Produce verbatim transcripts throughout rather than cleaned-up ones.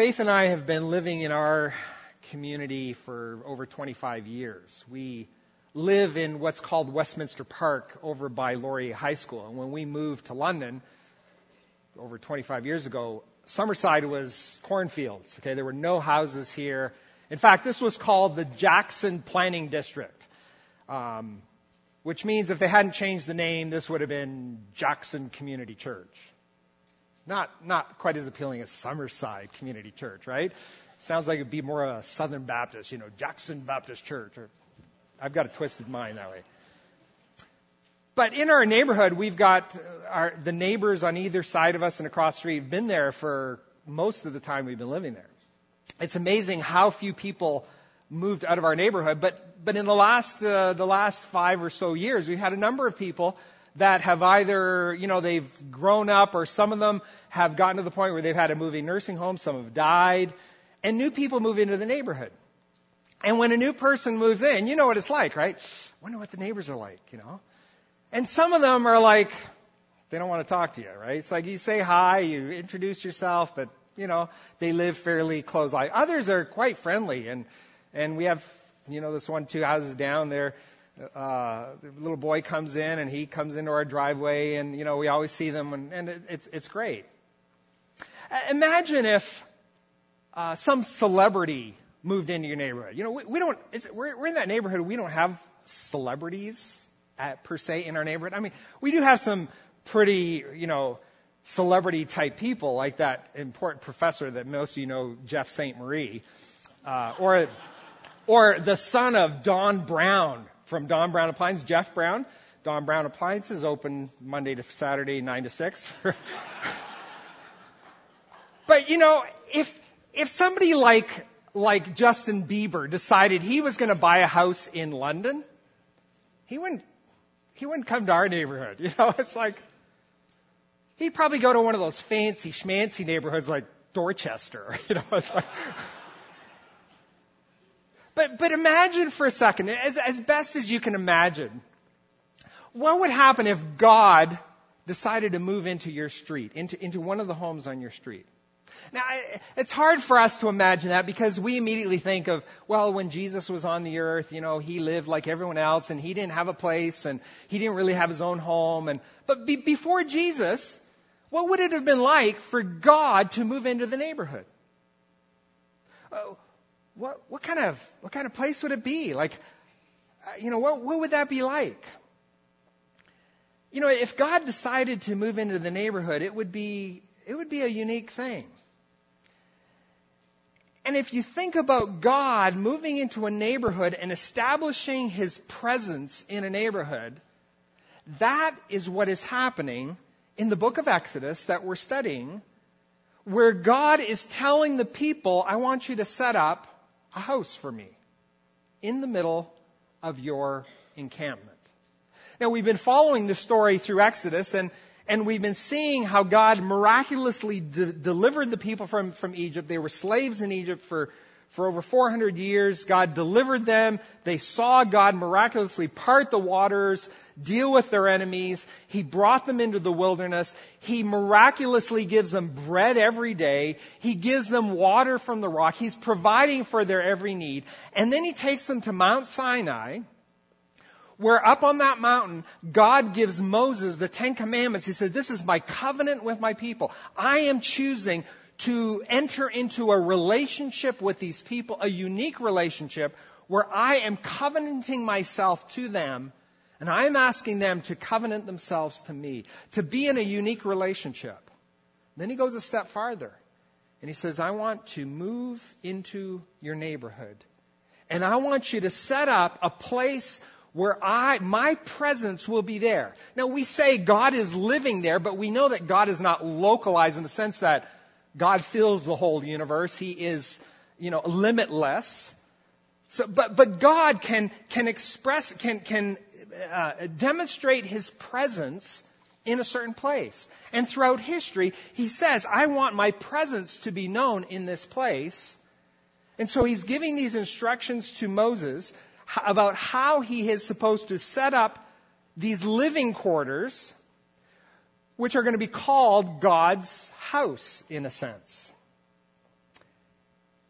Faith and I have been living in our community for over twenty-five years. We live in what's called Westminster Park over by Laurier High School. And when we moved to London over twenty-five years ago, Summerside was cornfields. Okay, there were no houses here. In fact, this was called the Jackson Planning District, um, which means if they hadn't changed the name, this would have been Jackson Community Church. Not not quite as appealing as Summerside Community Church, right? Sounds like it'd be more of a Southern Baptist, you know, Jackson Baptist Church. Or, I've got a twisted mind that way. But in our neighborhood, we've got our, the neighbors on either side of us and across the street have been there for most of the time we've been living there. It's amazing how few people moved out of our neighborhood. But but in the last uh, the last five or so years, we've had a number of people that have either, you know, they've grown up, or some of them have gotten to the point where they've had to move in nursing homes, some have died, and new people move into the neighborhood. And when a new person moves in, you know what it's like, right? Wonder what the neighbors are like, you know? And some of them are like, they don't want to talk to you, right? It's like you say hi, you introduce yourself, but, you know, they live fairly close by. Others are quite friendly, and and we have, you know, this one, two houses down there. Uh, the little boy comes in, and he comes into our driveway, and, you know, we always see them, and, and it, it's it's great. Imagine if uh, some celebrity moved into your neighborhood. You know, we, we don't. It's, we're, we're in that neighborhood. We don't have celebrities at, per se in our neighborhood. I mean, we do have some pretty, you know, celebrity type people, like that important professor that most of you know, Jeff Saint Marie, uh, or or the son of Don Brown. From Don Brown Appliances, Jeff Brown. Don Brown Appliances open Monday to Saturday, nine to six. But, you know, if if somebody like like Justin Bieber decided he was going to buy a house in London, he wouldn't he wouldn't come to our neighborhood. You know, it's like he'd probably go to one of those fancy schmancy neighborhoods like Dorchester. You know, it's like. But but imagine for a second, as as best as you can imagine, what would happen if God decided to move into your street, into into one of the homes on your street? Now, it's hard for us to imagine that because we immediately think of, well, when Jesus was on the earth, you know, he lived like everyone else, and he didn't have a place, and he didn't really have his own home. And but be, before Jesus, what would it have been like for God to move into the neighborhood? Uh, What, what kind of what kind of place would it be? Like, uh, you know, what what would that be like? You know, if God decided to move into the neighborhood, it would be it would be a unique thing. And if you think about God moving into a neighborhood and establishing His presence in a neighborhood, that is what is happening in the book of Exodus that we're studying, where God is telling the people, I want you to set up a house for me in the middle of your encampment. Now, we've been following the story through Exodus, and, and we've been seeing how God miraculously de- delivered the people from, from Egypt. They were slaves in Egypt for, for over four hundred years. God delivered them. They saw God miraculously part the waters, deal with their enemies. He brought them into the wilderness. He miraculously gives them bread every day. He gives them water from the rock. He's providing for their every need. And then He takes them to Mount Sinai, where up on that mountain, God gives Moses the Ten Commandments. He said, this is my covenant with my people. I am choosing to enter into a relationship with these people, a unique relationship where I am covenanting myself to them, and I am asking them to covenant themselves to me, to be in a unique relationship. Then He goes a step farther, and He says, I want to move into your neighborhood, and I want you to set up a place where I, my presence will be there. Now, we say God is living there, but we know that God is not localized in the sense that God fills the whole universe. He is, you know, limitless. So, but but God can can express can can uh, demonstrate His presence in a certain place. And throughout history, He says, "I want my presence to be known in this place." And so He's giving these instructions to Moses about how he is supposed to set up these living quarters, which are going to be called God's house, in a sense.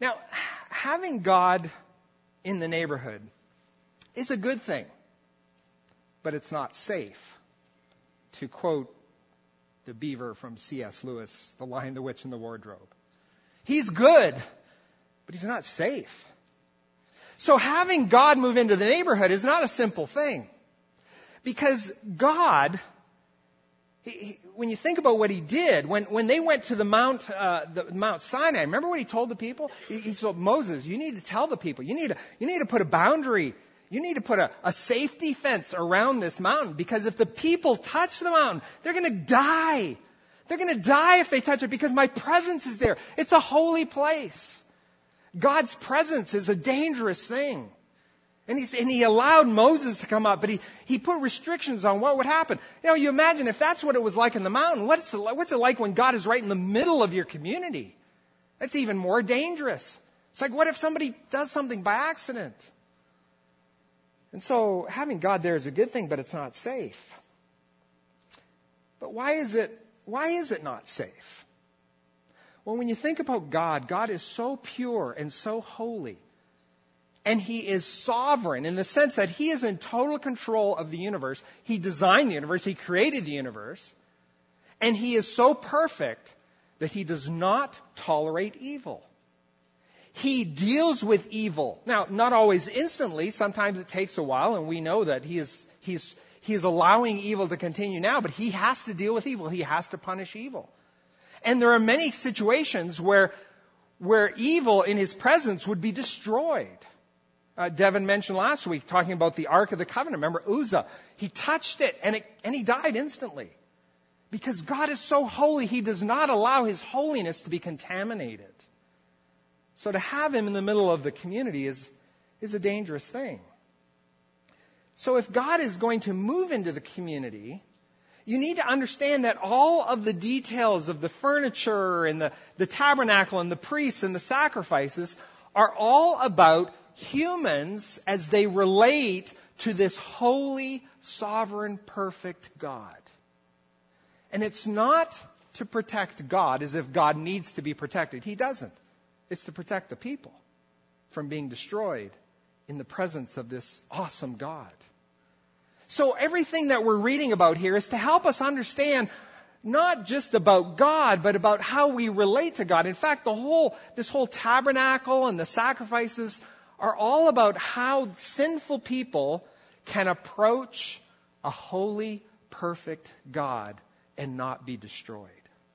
Now, having God in the neighborhood is a good thing, but it's not safe. To quote the beaver from C S Lewis, The Lion, the Witch, and the Wardrobe. He's good, but he's not safe. So having God move into the neighborhood is not a simple thing. Because God, he, he, when you think about what he did, when, when they went to the Mount, uh, the Mount Sinai, remember what he told the people? He, he told Moses, you need to tell the people, you need to, you need to put a boundary, you need to put a, a safety fence around this mountain, because if the people touch the mountain, they're going to die. They're going to die if they touch it, because my presence is there. It's a holy place. God's presence is a dangerous thing. And, he's, and he allowed Moses to come up, but he, he put restrictions on what would happen. You know, you imagine if that's what it was like in the mountain, what's it, what's it like when God is right in the middle of your community? That's even more dangerous. It's like, what if somebody does something by accident? And so having God there is a good thing, but it's not safe. But why is it, why is it not safe? Well, when you think about God, God is so pure and so holy. And he is sovereign in the sense that he is in total control of the universe. He designed the universe. He created the universe. And he is so perfect that he does not tolerate evil. He deals with evil. Now, not always instantly. Sometimes it takes a while, and we know that he is, he's, he is allowing evil to continue now, but he has to deal with evil. He has to punish evil. And there are many situations where, where evil in his presence would be destroyed. Uh, Devin mentioned last week, talking about the Ark of the Covenant. Remember Uzzah? He touched it, and it, and he died instantly. Because God is so holy, he does not allow his holiness to be contaminated. So to have him in the middle of the community is, is a dangerous thing. So if God is going to move into the community, you need to understand that all of the details of the furniture and the, the tabernacle and the priests and the sacrifices are all about humans as they relate to this holy, sovereign, perfect God. And it's not to protect God as if God needs to be protected. He doesn't. It's to protect the people from being destroyed in the presence of this awesome God. So everything that we're reading about here is to help us understand not just about God, but about how we relate to God. In fact, the whole, this whole tabernacle and the sacrifices are all about how sinful people can approach a holy, perfect God and not be destroyed.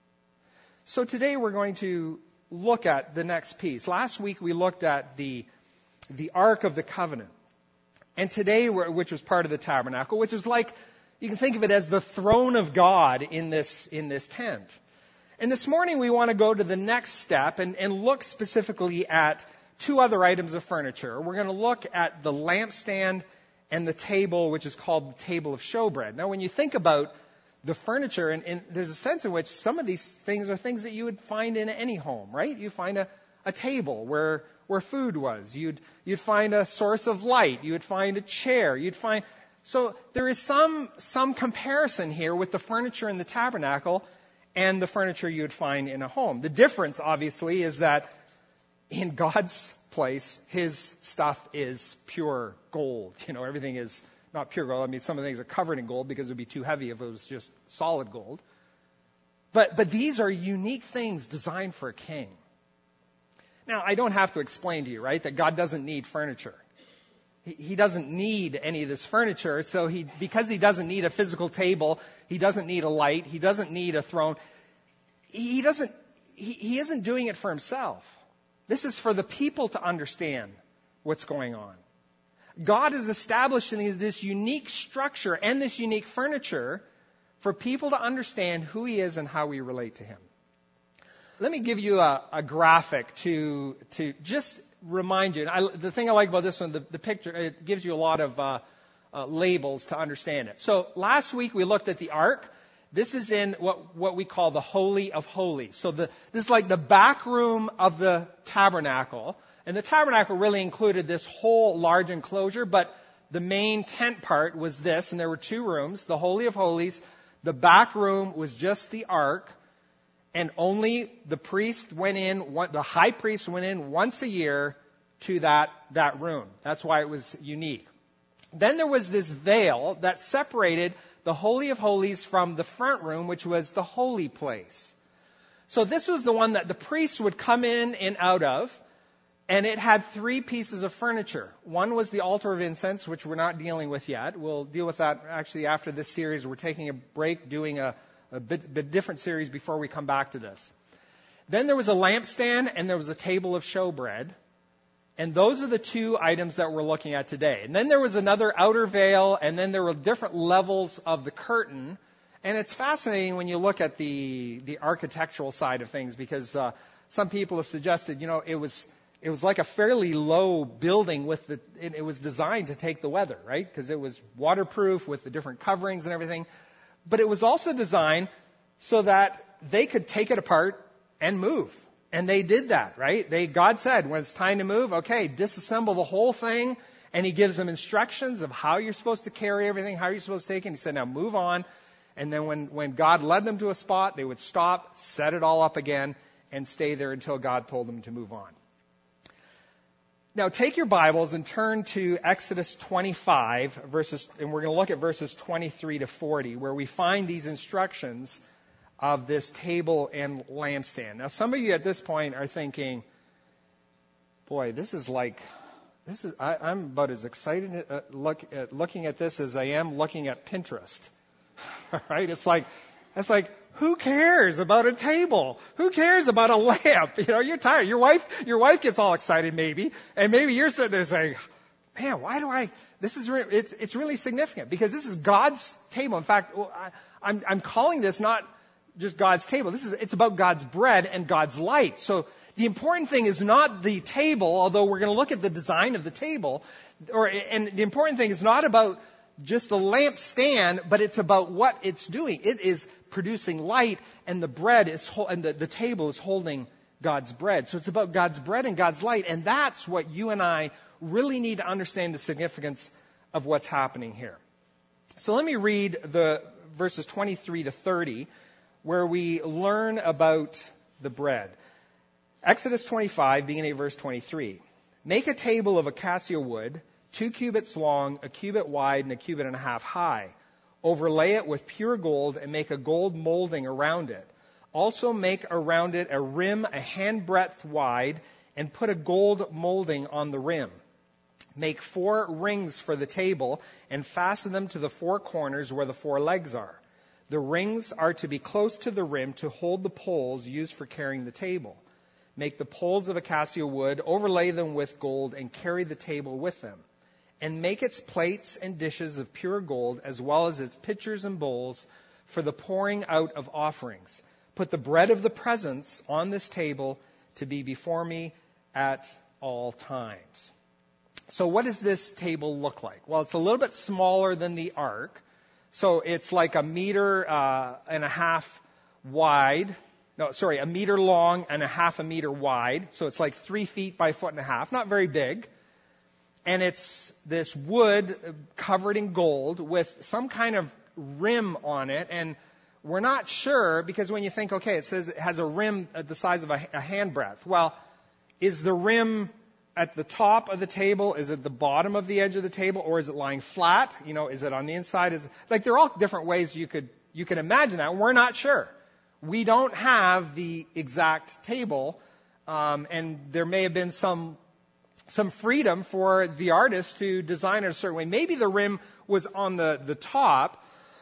So today we're going to look at the next piece. Last week we looked at the, the Ark of the Covenant. And today, which was part of the tabernacle, which is like, you can think of it as the throne of God in this, in this tent. And this morning we want to go to the next step and, and look specifically at two other items of furniture. We're going to look at the lampstand and the table, which is called the table of showbread. Now, when you think about the furniture, and, and there's a sense in which some of these things are things that you would find in any home, right? You find a, a table where, where food was. You'd, you'd find a source of light. You would find a chair. You'd find, so there is some, some comparison here with the furniture in the tabernacle and the furniture you would find in a home. The difference, obviously, is that in God's place, his stuff is pure gold. You know, everything is not pure gold. I mean, some of the things are covered in gold because it would be too heavy if it was just solid gold. But, but these are unique things designed for a king. Now, I don't have to explain to you, right, that God doesn't need furniture. He, he doesn't need any of this furniture. So he, because he doesn't need a physical table, he doesn't need a light, he doesn't need a throne. He doesn't, he, he isn't doing it for himself. This is for the people to understand what's going on. God is establishing this unique structure and this unique furniture for people to understand who he is and how we relate to him. Let me give you a, a graphic to to just remind you. And I, the thing I like about this one, the, the picture, it gives you a lot of uh, uh, labels to understand it. So last week we looked at the ark. This is in what, what we call the Holy of Holies. So the, this is like the back room of the tabernacle. And the tabernacle really included this whole large enclosure, but the main tent part was this, and there were two rooms, the Holy of Holies. The back room was just the ark, and only the priest went in, one, the high priest went in once a year to that, that room. That's why it was unique. Then there was this veil that separated the Holy of Holies from the front room, which was the holy place. So this was the one that the priest would come in and out of, and it had three pieces of furniture. One was the altar of incense, which we're not dealing with yet. We'll deal with that actually after this series. We're taking a break, doing a, a bit, bit different series before we come back to this. Then there was a lampstand, and there was a table of showbread. And those are the two items that we're looking at today. And then there was another outer veil, and then there were different levels of the curtain. And it's fascinating when you look at the the architectural side of things, because uh, some people have suggested, you know, it was it was like a fairly low building with the it, it was designed to take the weather, right? Because it was waterproof with the different coverings and everything. But it was also designed so that they could take it apart and move. And they did that, right? They, God said, when it's time to move, okay, disassemble the whole thing. And he gives them instructions of how you're supposed to carry everything, how you're supposed to take it. And he said, now move on. And then when, when God led them to a spot, they would stop, set it all up again, and stay there until God told them to move on. Now take your Bibles and turn to Exodus twenty-five, verses, and we're going to look at verses twenty-three to forty, where we find these instructions of this table and lampstand. Now, some of you at this point are thinking, boy, this is like, this is, I, I'm about as excited uh, look at looking at this as I am looking at Pinterest. Right? It's like, it's like, who cares about a table? Who cares about a lamp? You know, you're tired. Your wife, your wife gets all excited maybe, and maybe you're sitting there saying, man, why do I, this is, re- it's, it's really significant because this is God's table. In fact, well, I, I'm, I'm calling this not just God's table. This is, it's about God's bread and God's light. So the important thing is not the table, although we're going to look at the design of the table, or, and the important thing is not about just the lampstand, but it's about what it's doing. It is producing light, and the bread is, and the, the table is holding God's bread. So it's about God's bread and God's light, and that's what you and I really need to understand the significance of what's happening here. So let me read the verses twenty-three to thirty, where we learn about the bread. Exodus twenty-five, beginning at verse twenty-three. Make a table of acacia wood, two cubits long, a cubit wide, and a cubit and a half high. Overlay it with pure gold and make a gold molding around it. Also make around it a rim a handbreadth wide and put a gold molding on the rim. Make four rings for the table and fasten them to the four corners where the four legs are. The rings are to be close to the rim to hold the poles used for carrying the table. Make the poles of acacia wood, overlay them with gold, and carry the table with them. And make its plates and dishes of pure gold, as well as its pitchers and bowls, for the pouring out of offerings. Put the bread of the presence on this table to be before me at all times. So what does this table look like? Well, it's a little bit smaller than the ark. So it's like a meter uh, and a half wide. No, sorry, a meter long and a half a meter wide. So it's like three feet by a foot and a half. Not very big. And it's this wood covered in gold with some kind of rim on it. And we're not sure because when you think, okay, it says it has a rim at the size of a, a handbreadth. Well, is the rim at the top of the table? Is it the bottom of the edge of the table? Or is it lying flat? You know, is it on the inside? Is it, like, there are all different ways you could, you could imagine that. We're not sure. We don't have the exact table. Um, and there may have been some, some freedom for the artist to design it a certain way. Maybe the rim was on the, the top,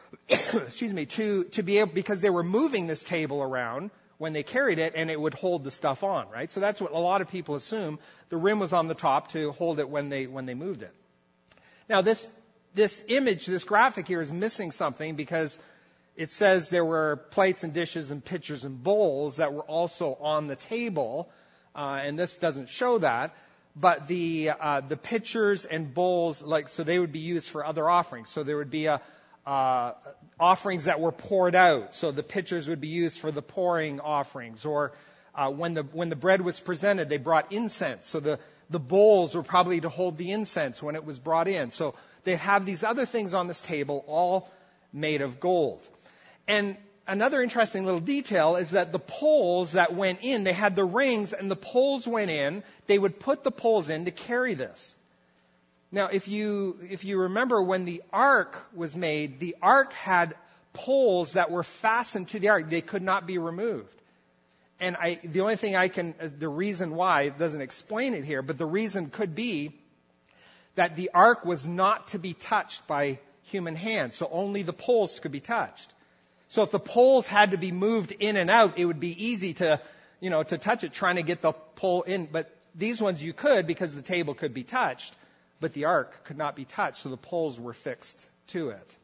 excuse me, to, to be able, because they were moving this table around when they carried it, and it would hold the stuff on, right? So that's what a lot of people assume. The rim was on the top to hold it when they when they moved it. Now, this this image, this graphic here is missing something because it says there were plates and dishes and pitchers and bowls that were also on the table, uh, and this doesn't show that. But the uh, the pitchers and bowls, like so, they would be used for other offerings. So there would be a Uh, offerings that were poured out. So the pitchers would be used for the pouring offerings. Or uh, when the when the bread was presented, they brought incense. So the, the bowls were probably to hold the incense when it was brought in. So they have these other things on this table, all made of gold. And another interesting little detail is that the poles that went in, they had the rings and the poles went in. They would put the poles in to carry this. Now, if you, if you remember when the ark was made, the ark had poles that were fastened to the ark. They could not be removed. And I, the only thing I can, the reason why, it doesn't explain it here, but the reason could be that the ark was not to be touched by human hands. So only the poles could be touched. So if the poles had to be moved in and out, it would be easy to, you know, to touch it, trying to get the pole in. But these ones you could, because the table could be touched, but the ark could not be touched. So the poles were fixed to it.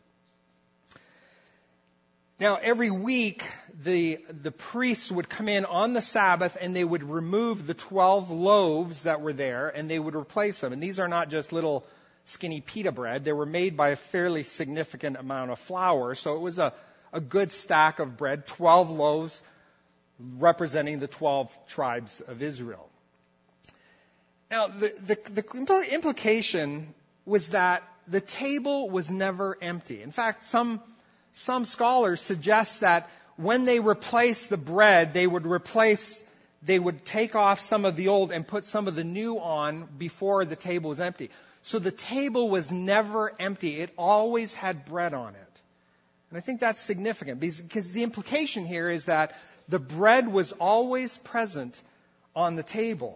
Now, every week, the, the priests would come in on the Sabbath and they would remove the twelve loaves that were there and they would replace them. And these are not just little skinny pita bread. They were made by a fairly significant amount of flour. So it was a, a good stack of bread, twelve loaves representing the twelve tribes of Israel. Now, the, the, the implication was that the table was never empty. In fact, some Some scholars suggest that when they replaced the bread, they would replace, they would take off some of the old and put some of the new on before the table was empty. So the table was never empty. It always had bread on it. And I think that's significant because the implication here is that the bread was always present on the table.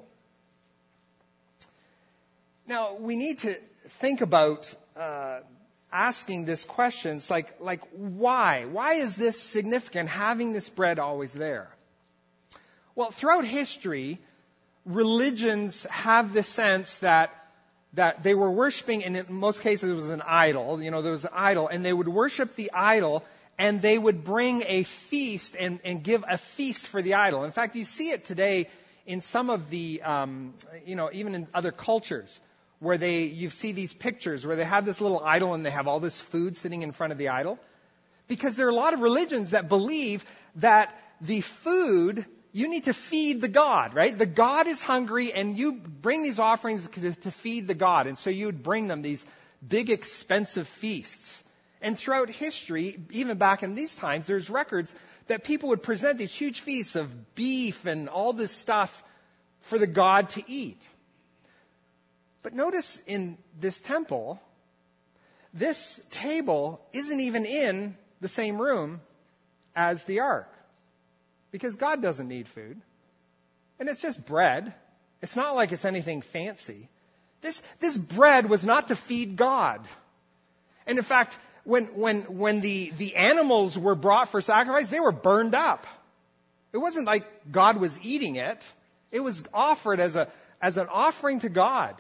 Now, we need to think about uh, asking this question. It's like, like, why? Why is this significant, having this bread always there? Well, throughout history, religions have the sense that that they were worshiping, and in most cases it was an idol. You know, there was an idol, and they would worship the idol, and they would bring a feast and, and give a feast for the idol. In fact, you see it today in some of the, um, you know, even in other cultures, where they, you see these pictures where they have this little idol and they have all this food sitting in front of the idol. Because there are a lot of religions that believe that the food, you need to feed the God, right? The God is hungry and you bring these offerings to, to feed the God. And so you would bring them these big expensive feasts. And throughout history, even back in these times, there's records that people would present these huge feasts of beef and all this stuff for the God to eat. But notice in this temple, this table isn't even in the same room as the ark. Because God doesn't need food. And it's just bread. It's not like it's anything fancy. This, this bread was not to feed God. And in fact, when, when, when the, the animals were brought for sacrifice, they were burned up. It wasn't like God was eating it. It was offered as a, as an offering to God.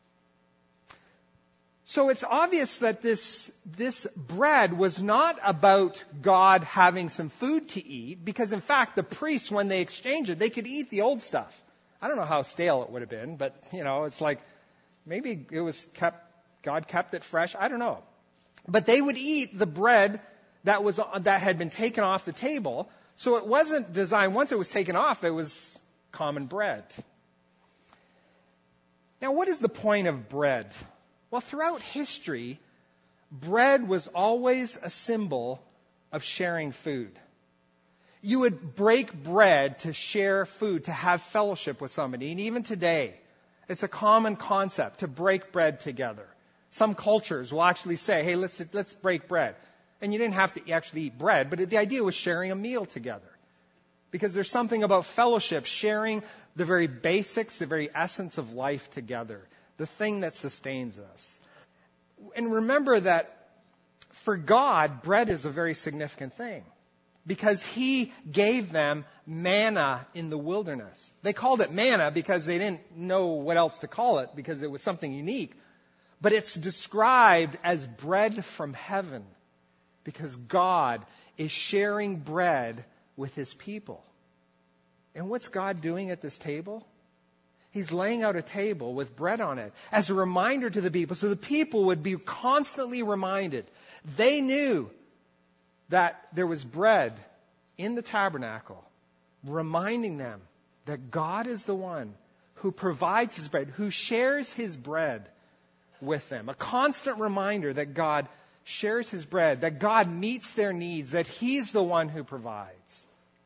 So it's obvious that this, this bread was not about God having some food to eat, because in fact, the priests, when they exchanged it, they could eat the old stuff. I don't know how stale it would have been, but, you know, it's like, maybe it was kept, God kept it fresh. I don't know. But they would eat the bread that was, that had been taken off the table. So it wasn't designed, once it was taken off, it was common bread. Now, what is the point of bread? Well, throughout history, bread was always a symbol of sharing food. You would break bread to share food, to have fellowship with somebody. And even today, it's a common concept to break bread together. Some cultures will actually say, hey, let's, let's break bread. And you didn't have to actually eat bread, but the idea was sharing a meal together. Because there's something about fellowship, sharing the very basics, the very essence of life together. The thing that sustains us. And remember that for God, bread is a very significant thing. Because He gave them manna in the wilderness. They called it manna because they didn't know what else to call it, because it was something unique. But it's described as bread from heaven. Because God is sharing bread with His people. And what's God doing at this table? He's laying out a table with bread on it as a reminder to the people. So the people would be constantly reminded. They knew that there was bread in the tabernacle, reminding them that God is the one who provides His bread, who shares His bread with them. A constant reminder that God shares his bread, that God meets their needs, that he's the one who provides.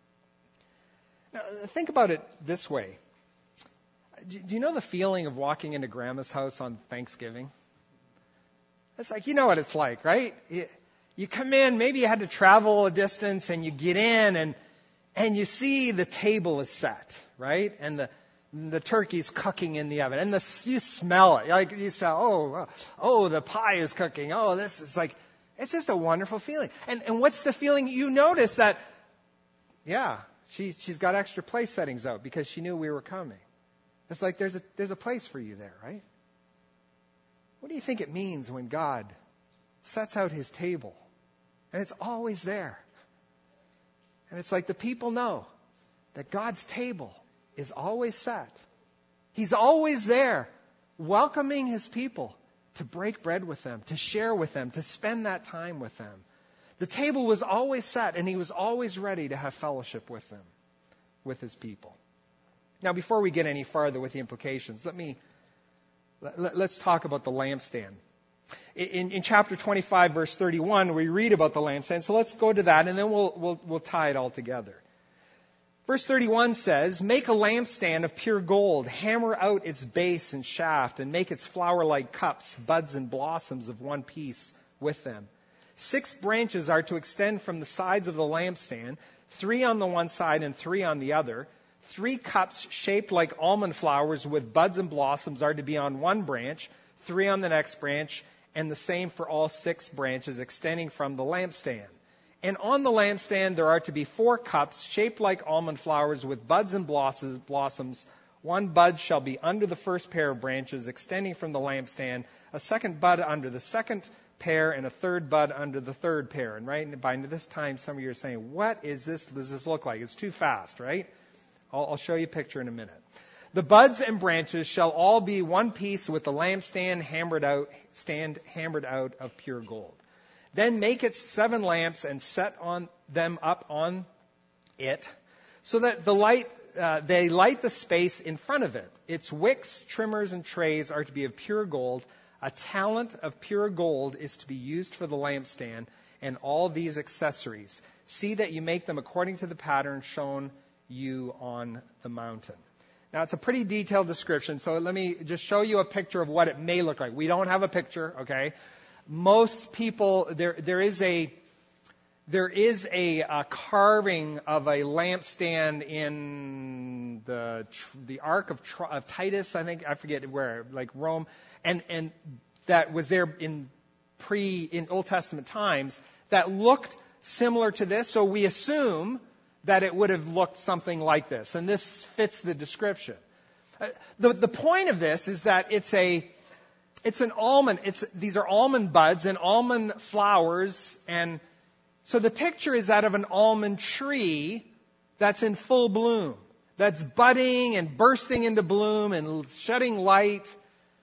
Now, think about it this way. Do you know the feeling of walking into Grandma's house on Thanksgiving? It's like, you know what it's like, right? You, you come in, maybe you had to travel a distance, and you get in, and and you see the table is set, right? And the the turkey's cooking in the oven, and the you smell it. Like you smell, oh, oh, the pie is cooking. Oh, this is like, it's just a wonderful feeling. And and what's the feeling? You notice that, yeah, she she's got extra place settings out because she knew we were coming. It's like there's a there's a place for you there, right? What do you think it means when God sets out his table and it's always there? And it's like the people know that God's table is always set. He's always there, welcoming his people to break bread with them, to share with them, to spend that time with them. The table was always set, and he was always ready to have fellowship with them, with his people. Now, before we get any farther with the implications, let me let, let's talk about the lampstand. In, in chapter twenty-five, verse thirty-one, we read about the lampstand. So let's go to that, and then we'll we'll, we'll tie it all together. Verse thirty-one says, "Make a lampstand of pure gold, hammer out its base and shaft, and make its flower-like cups, buds and blossoms of one piece with them. Six branches are to extend from the sides of the lampstand, three on the one side and three on the other. Three cups shaped like almond flowers with buds and blossoms are to be on one branch, three on the next branch, and the same for all six branches extending from the lampstand. And on the lampstand there are to be four cups shaped like almond flowers with buds and blossoms. One bud shall be under the first pair of branches extending from the lampstand, a second bud under the second pair, and a third bud under the third pair." And right by this time, some of you are saying, what is this? Does this look like? It's too fast, right? I'll, I'll show you a picture in a minute. "The buds and branches shall all be one piece with the lampstand hammered out, stand hammered out of pure gold. Then make it seven lamps and set on them up on it, so that the light uh, they light the space in front of it. Its wicks, trimmers, and trays are to be of pure gold. A talent of pure gold is to be used for the lampstand and all these accessories. See that you make them according to the pattern shown you on the mountain." Now, it's a pretty detailed description, so let me just show you a picture of what it may look like. We don't have a picture, okay? Most people, there there is a there is a, a carving of a lampstand in the the Ark of, of Titus, I think, I forget where, like Rome, and and that was there in pre in Old Testament times that looked similar to this. So we assume that it would have looked something like this, and this fits the description. Uh, the the point of this is that it's a it's an almond. It's these are almond buds and almond flowers, and so the picture is that of an almond tree that's in full bloom, that's budding and bursting into bloom and shedding light.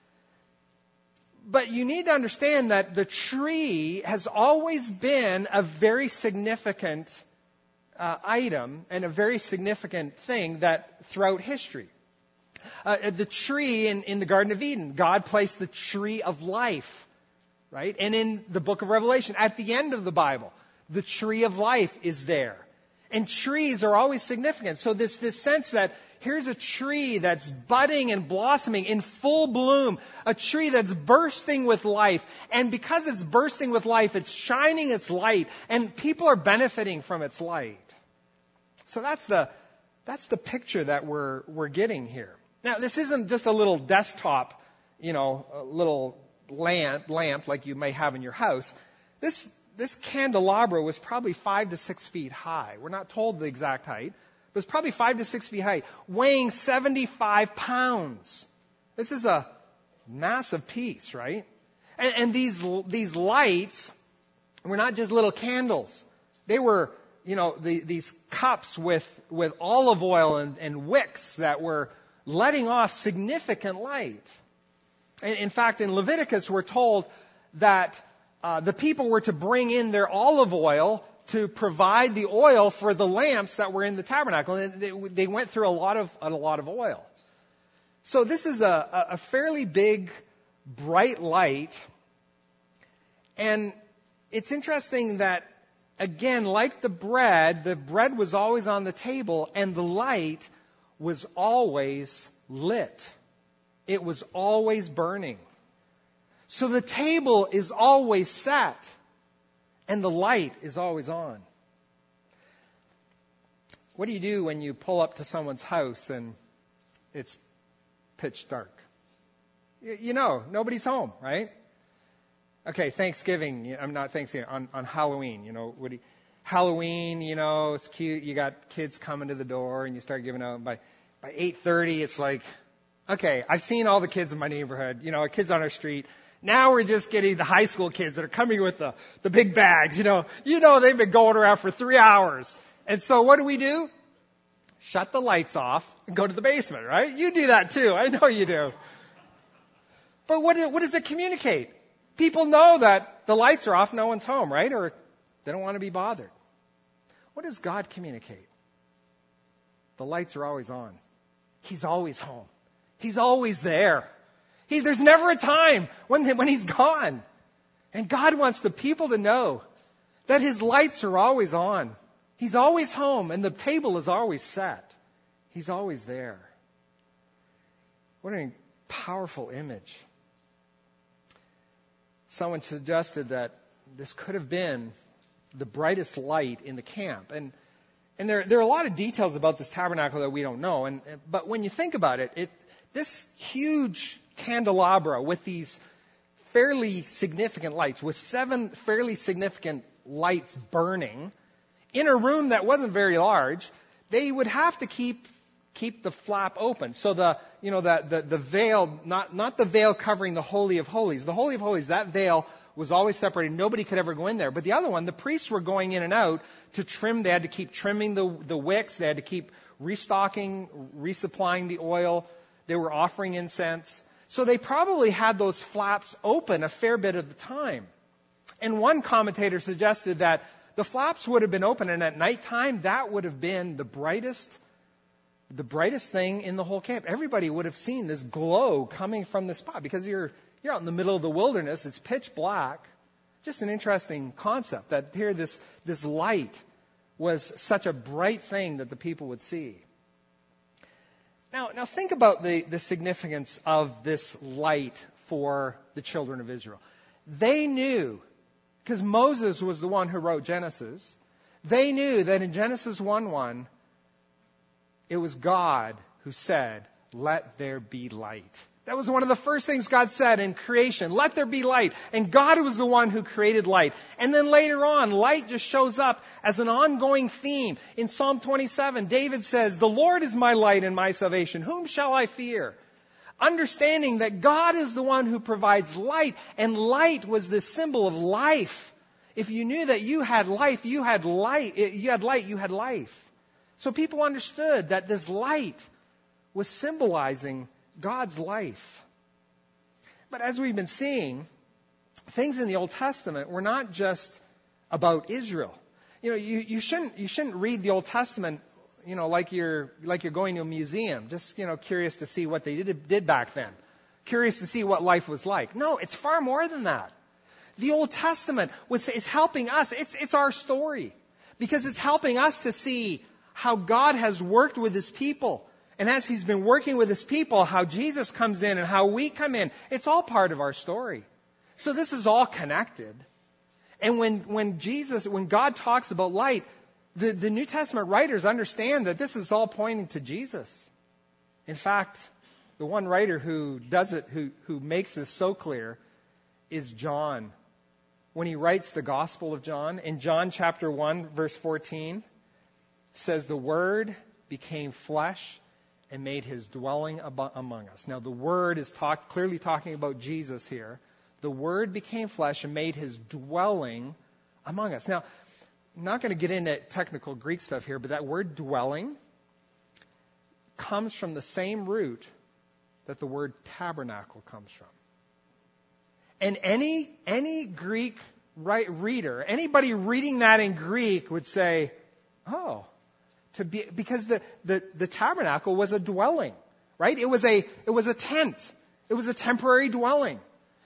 But you need to understand that the tree has always been a very significant Uh, item and a very significant thing that throughout history. Uh, the tree in, in the Garden of Eden, God placed the tree of life, right? And in the book of Revelation, at the end of the Bible, the tree of life is there. And trees are always significant. So this, this sense that here's a tree that's budding and blossoming in full bloom, a tree that's bursting with life. And because it's bursting with life, it's shining its light, and people are benefiting from its light. So that's the that's the picture that we're we're getting here. Now, this isn't just a little desktop, you know, a little lamp lamp like you may have in your house. This this candelabra was probably five to six feet high. We're not told the exact height. It was probably five to six feet high, weighing seventy-five pounds. This is a massive piece, right? And, and these these lights were not just little candles. They were, you know, the, these cups with with olive oil and, and wicks that were letting off significant light. And in fact, in Leviticus, we're told that uh, the people were to bring in their olive oil to provide the oil for the lamps that were in the tabernacle. And they, they went through a lot of a lot of oil. So this is a, a fairly big, bright light. And it's interesting that, again, like the bread, the bread was always on the table and the light was always lit. It was always burning. So the table is always set and the light is always on. What do you do when you pull up to someone's house and it's pitch dark? You know, nobody's home, right? Okay, Thanksgiving, I'm not Thanksgiving, on, on Halloween, you know, what do you, Halloween, you know, it's cute, you got kids coming to the door and you start giving out, by, by eight thirty, it's like, okay, I've seen all the kids in my neighborhood, you know, kids on our street. Now we're just getting the high school kids that are coming with the, the big bags, you know, you know, they've been going around for three hours. And so what do we do? Shut the lights off and go to the basement, right? You do that too, I know you do. But what, what does it communicate? People know that the lights are off, no one's home, right? Or they don't want to be bothered. What does God communicate? The lights are always on. He's always home. He's always there. He, there's never a time when, when He's gone. And God wants the people to know that His lights are always on. He's always home and the table is always set. He's always there. What a powerful image. Someone suggested that this could have been the brightest light in the camp. And and there, there are a lot of details about this tabernacle that we don't know. And but when you think about it, it this huge candelabra with these fairly significant lights, with seven fairly significant lights burning, in a room that wasn't very large, they would have to keep keep the flap open. So the, you know, the, the, the veil, not, not the veil covering the Holy of Holies. The Holy of Holies, that veil was always separated. Nobody could ever go in there. But the other one, the priests were going in and out to trim. They had to keep trimming the, the wicks. They had to keep restocking, resupplying the oil. They were offering incense. So they probably had those flaps open a fair bit of the time. And one commentator suggested that the flaps would have been open, and at nighttime, that would have been the brightest the brightest thing in the whole camp. Everybody would have seen this glow coming from the spot because you're you're out in the middle of the wilderness. It's pitch black. Just an interesting concept that here this this light was such a bright thing that the people would see. Now, now think about the, the significance of this light for the children of Israel. They knew, because Moses was the one who wrote Genesis, they knew that in Genesis one one, it was God who said, "Let there be light." That was one of the first things God said in creation. Let there be light. And God was the one who created light. And then later on, light just shows up as an ongoing theme. In Psalm twenty-seven, David says, "The Lord is my light and my salvation. Whom shall I fear?" Understanding that God is the one who provides light. And light was the symbol of life. If you knew that you had life, you had light. You had light, you had life. So people understood that this light was symbolizing God's life. But as we've been seeing, things in the Old Testament were not just about Israel. You know, you, you shouldn't you shouldn't read the Old Testament, you know, like you're like you're going to a museum, just, you know, curious to see what they did did back then. Curious to see what life was like. No, it's far more than that. The Old Testament was is helping us. It's it's our story. Because it's helping us to see how God has worked with His people. And as He's been working with His people, how Jesus comes in and how we come in. It's all part of our story. So this is all connected. And when, when Jesus, when God talks about light, the, the New Testament writers understand that this is all pointing to Jesus. In fact, the one writer who does it, who, who makes this so clear, is John. When he writes the Gospel of John, in John chapter one, verse fourteen, says, "The Word became flesh and made His dwelling ab- among us." Now, the Word is talk, clearly talking about Jesus here. The Word became flesh and made His dwelling among us. Now, I'm not going to get into technical Greek stuff here, but that word dwelling comes from the same root that the word tabernacle comes from. And any any Greek right, reader, anybody reading that in Greek would say, oh, to be, because the, the, the tabernacle was a dwelling, right? It was a, it was a tent. It was a temporary dwelling.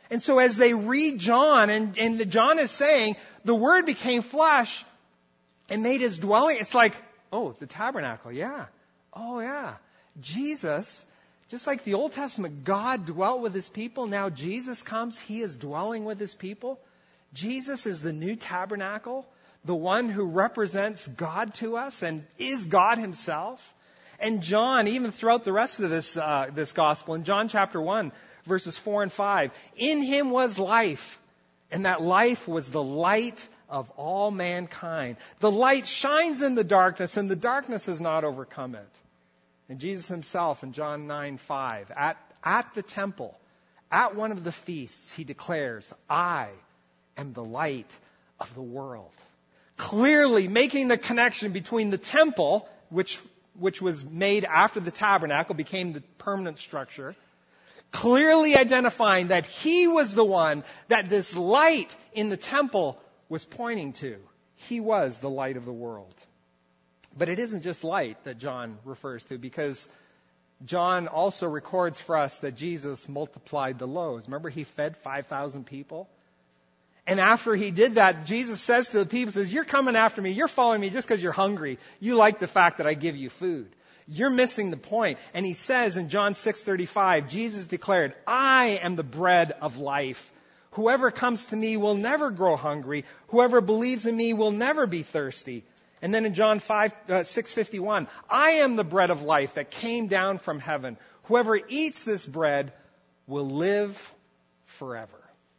And so as they read John, and, and John is saying, the Word became flesh and made his dwelling. It's like, oh, the tabernacle, yeah. Oh, yeah. Jesus, just like the Old Testament, God dwelt with his people. Now Jesus comes, he is dwelling with his people. Jesus is the new tabernacle, the one who represents God to us and is God himself. And John, even throughout the rest of this, uh, this gospel, in John chapter one, verses four and five, in him was life, and that life was the light of all mankind. The light shines in the darkness, and the darkness has not overcome it. And Jesus himself in John nine five, at, at the temple, at one of the feasts, he declares, I am the light of the world. Clearly making the connection between the temple, which, which was made after the tabernacle, became the permanent structure, clearly identifying that he was the one that this light in the temple was pointing to. He was the light of the world. But it isn't just light that John refers to, because John also records for us that Jesus multiplied the loaves. Remember, he fed five thousand people? And after he did that, Jesus says to the people, says, you're coming after me, you're following me just because you're hungry. You like the fact that I give you food. You're missing the point. And he says in John six thirty-five, Jesus declared, I am the bread of life. Whoever comes to me will never grow hungry. Whoever believes in me will never be thirsty. And then in John six fifty-one, I am the bread of life that came down from heaven. Whoever eats this bread will live forever.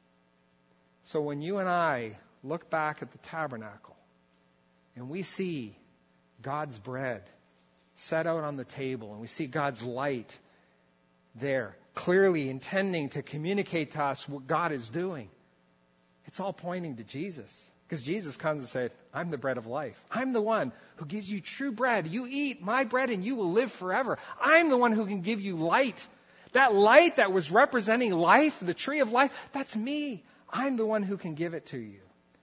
So when you and I look back at the tabernacle and we see God's bread set out on the table, and we see God's light there, clearly intending to communicate to us what God is doing, it's all pointing to Jesus. Because Jesus comes and says, I'm the bread of life. I'm the one who gives you true bread. You eat my bread and you will live forever. I'm the one who can give you light. That light that was representing life, the tree of life, that's me. I'm the one who can give it to you.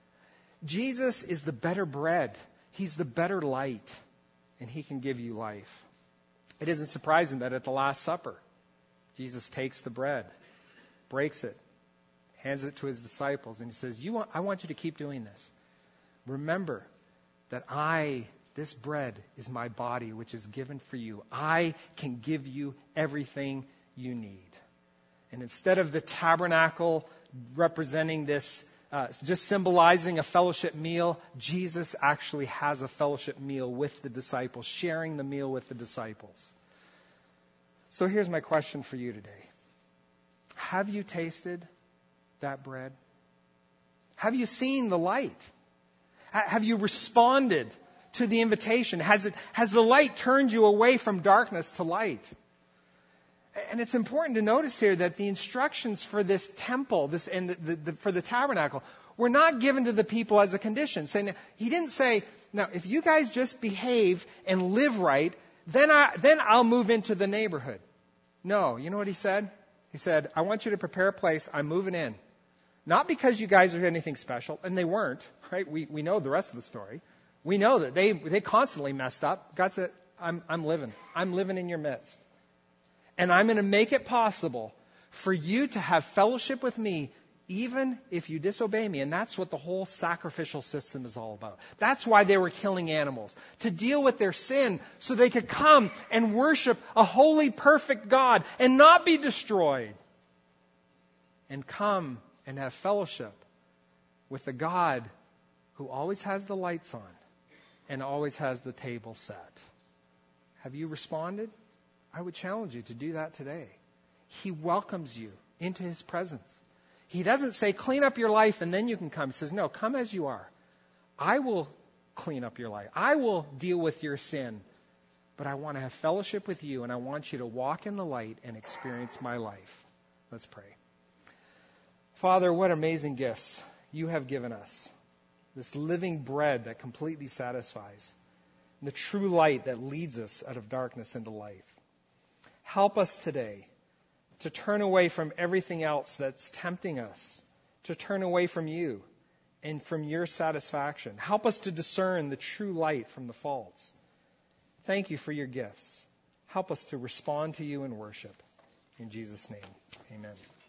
Jesus is the better bread. He's the better light. And he can give you life. It isn't surprising that at the Last Supper, Jesus takes the bread, breaks it, hands it to his disciples, and he says, "You want, I want you to keep doing this. Remember that I, this bread is my body, which is given for you. I can give you everything you need." And instead of the tabernacle representing this, uh, just symbolizing a fellowship meal, Jesus actually has a fellowship meal with the disciples, sharing the meal with the disciples. So here's my question for you today. Have you tasted that bread? Have you seen the light? Have you responded to the invitation? Has it, has the light turned you away from darkness to light? And it's important to notice here that the instructions for this temple, this and the, the, the, for the tabernacle, were not given to the people as a condition. Saying, he didn't say, now, if you guys just behave and live right, then, I, then I'll move into the neighborhood. No, you know what he said? He said, I want you to prepare a place. I'm moving in. Not because you guys are anything special, and they weren't, right? We, we know the rest of the story. We know that they, they constantly messed up. God said, I'm, I'm living. I'm living in your midst. And I'm going to make it possible for you to have fellowship with me even if you disobey me. And that's what the whole sacrificial system is all about. That's why they were killing animals, to deal with their sin so they could come and worship a holy, perfect God and not be destroyed. And come and have fellowship with the God who always has the lights on and always has the table set. Have you responded? I would challenge you to do that today. He welcomes you into his presence. He doesn't say, clean up your life and then you can come. He says, no, come as you are. I will clean up your life. I will deal with your sin. But I want to have fellowship with you, and I want you to walk in the light and experience my life. Let's pray. Father, what amazing gifts you have given us. This living bread that completely satisfies. And the true light that leads us out of darkness into life. Help us today to turn away from everything else that's tempting us, to turn away from you and from your satisfaction. Help us to discern the true light from the false. Thank you for your gifts. Help us to respond to you in worship. In Jesus' name, amen.